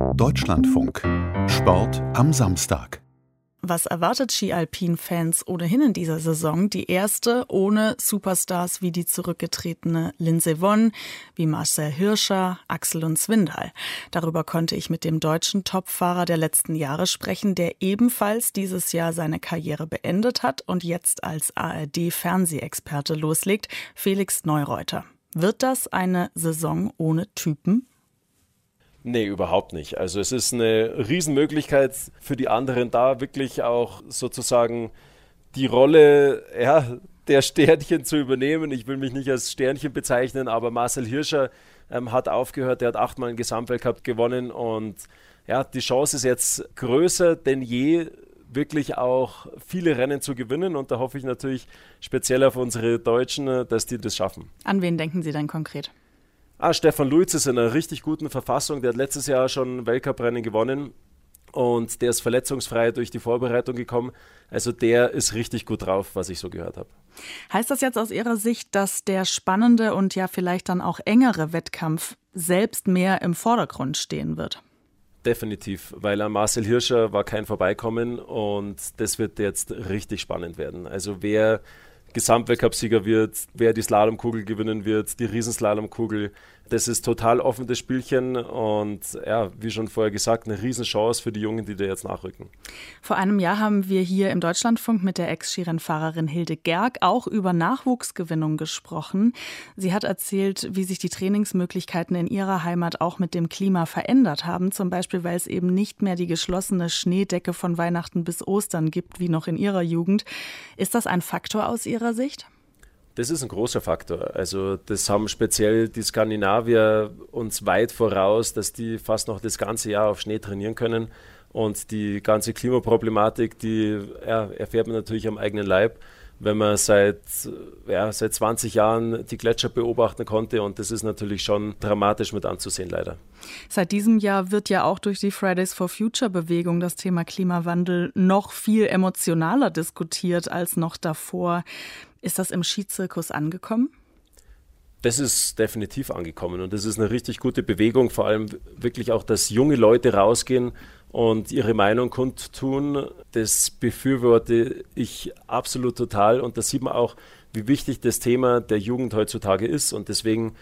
Deutschlandfunk. Sport am Samstag. Was erwartet Ski-Alpin-Fans ohnehin in dieser Saison? Die erste ohne Superstars wie die zurückgetretene Lindsey Vonn, wie Marcel Hirscher, Axel und Svindal. Darüber konnte ich mit dem deutschen Topfahrer der letzten Jahre sprechen, der ebenfalls dieses Jahr seine Karriere beendet hat und jetzt als ARD-Fernsehexperte loslegt, Felix Neureuter. Wird das eine Saison ohne Typen? Nee, überhaupt nicht. Also es ist eine Riesenmöglichkeit für die anderen da, wirklich auch sozusagen die Rolle der Sternchen zu übernehmen. Ich will mich nicht als Sternchen bezeichnen, aber Marcel Hirscher hat aufgehört, der hat 8-mal einen Gesamtweltcup gewonnen und ja, die Chance ist jetzt größer denn je, wirklich auch viele Rennen zu gewinnen und da hoffe ich natürlich speziell auf unsere Deutschen, dass die das schaffen. An wen denken Sie denn konkret? Stefan Luiz ist in einer richtig guten Verfassung. Der hat letztes Jahr schon ein Weltcuprennen gewonnen und der ist verletzungsfrei durch die Vorbereitung gekommen. Also der ist richtig gut drauf, was ich so gehört habe. Heißt das jetzt aus Ihrer Sicht, dass der spannende und ja vielleicht dann auch engere Wettkampf selbst mehr im Vordergrund stehen wird? Definitiv, weil an Marcel Hirscher war kein Vorbeikommen und das wird jetzt richtig spannend werden. Also wer Gesamtweltcup-Sieger wird, wer die Slalomkugel gewinnen wird, die Riesenslalomkugel. Das ist total offen, das Spielchen und ja, wie schon vorher gesagt, eine Riesenchance für die Jungen, die da jetzt nachrücken. Vor einem Jahr haben wir hier im Deutschlandfunk mit der Ex-Skirennfahrerin Hilde Gerg auch über Nachwuchsgewinnung gesprochen. Sie hat erzählt, wie sich die Trainingsmöglichkeiten in ihrer Heimat auch mit dem Klima verändert haben, zum Beispiel, weil es eben nicht mehr die geschlossene Schneedecke von Weihnachten bis Ostern gibt, wie noch in ihrer Jugend. Ist das ein Faktor aus Ihrer Sicht? Das ist ein großer Faktor. Also das haben speziell die Skandinavier uns weit voraus, dass die fast noch das ganze Jahr auf Schnee trainieren können. Und die ganze Klimaproblematik, die erfährt man natürlich am eigenen Leib, wenn man seit 20 Jahren die Gletscher beobachten konnte. Und das ist natürlich schon dramatisch mit anzusehen, leider. Seit diesem Jahr wird ja auch durch die Fridays for Future-Bewegung das Thema Klimawandel noch viel emotionaler diskutiert als noch davor. Ist das im Skizirkus angekommen? Das ist definitiv angekommen und das ist eine richtig gute Bewegung, vor allem wirklich auch, dass junge Leute rausgehen und ihre Meinung kundtun. Das befürworte ich absolut total und da sieht man auch, wie wichtig das Thema der Jugend heutzutage ist und deswegen,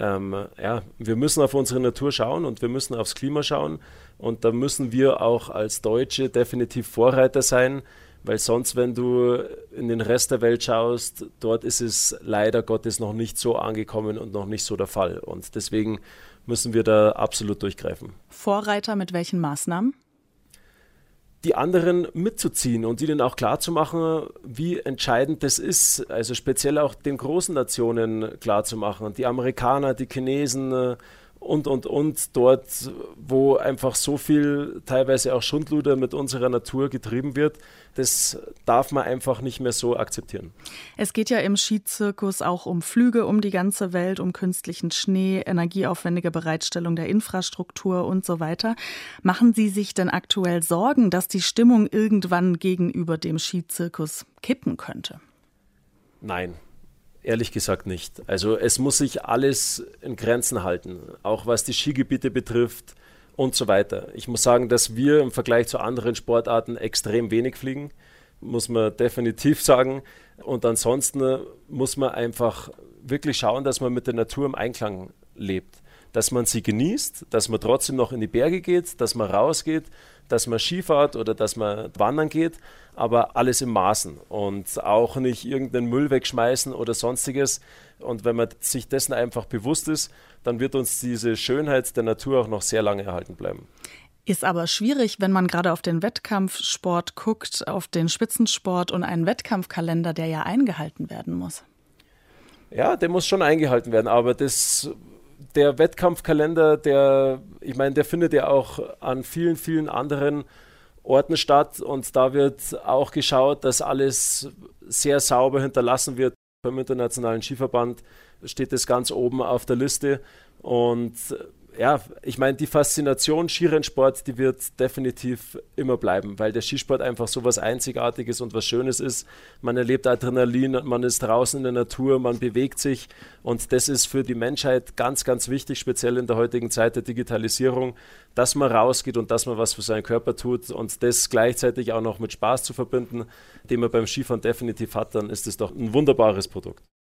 wir müssen auf unsere Natur schauen und wir müssen aufs Klima schauen und da müssen wir auch als Deutsche definitiv Vorreiter sein, weil sonst, wenn du in den Rest der Welt schaust, dort ist es leider Gottes noch nicht so angekommen und noch nicht so der Fall. Und deswegen müssen wir da absolut durchgreifen. Vorreiter mit welchen Maßnahmen? Die anderen mitzuziehen und ihnen auch klarzumachen, wie entscheidend das ist. Also speziell auch den großen Nationen klarzumachen. Die Amerikaner, die Chinesen und dort, wo einfach so viel teilweise auch Schundluder mit unserer Natur getrieben wird, das darf man einfach nicht mehr so akzeptieren. Es geht ja im Skizirkus auch um Flüge um die ganze Welt, um künstlichen Schnee, energieaufwendige Bereitstellung der Infrastruktur und so weiter. Machen Sie sich denn aktuell Sorgen, dass die Stimmung irgendwann gegenüber dem Skizirkus kippen könnte? Nein. Ehrlich gesagt nicht. Also es muss sich alles in Grenzen halten, auch was die Skigebiete betrifft und so weiter. Ich muss sagen, dass wir im Vergleich zu anderen Sportarten extrem wenig fliegen, muss man definitiv sagen. Und ansonsten muss man einfach wirklich schauen, dass man mit der Natur im Einklang lebt. Dass man sie genießt, dass man trotzdem noch in die Berge geht, dass man rausgeht, dass man Skifahrt oder dass man wandern geht, aber alles im Maßen und auch nicht irgendeinen Müll wegschmeißen oder sonstiges. Und wenn man sich dessen einfach bewusst ist, dann wird uns diese Schönheit der Natur auch noch sehr lange erhalten bleiben. Ist aber schwierig, wenn man gerade auf den Wettkampfsport guckt, auf den Spitzensport und einen Wettkampfkalender, der ja eingehalten werden muss. Ja, der muss schon eingehalten werden, aber der Wettkampfkalender, der findet ja auch an vielen, vielen anderen Orten statt und da wird auch geschaut, dass alles sehr sauber hinterlassen wird. Beim Internationalen Skiverband steht das ganz oben auf der Liste und ja, ich meine, die Faszination Skirennsport, die wird definitiv immer bleiben, weil der Skisport einfach so was Einzigartiges und was Schönes ist. Man erlebt Adrenalin, man ist draußen in der Natur, man bewegt sich und das ist für die Menschheit ganz, ganz wichtig, speziell in der heutigen Zeit der Digitalisierung, dass man rausgeht und dass man was für seinen Körper tut und das gleichzeitig auch noch mit Spaß zu verbinden, den man beim Skifahren definitiv hat, dann ist es doch ein wunderbares Produkt.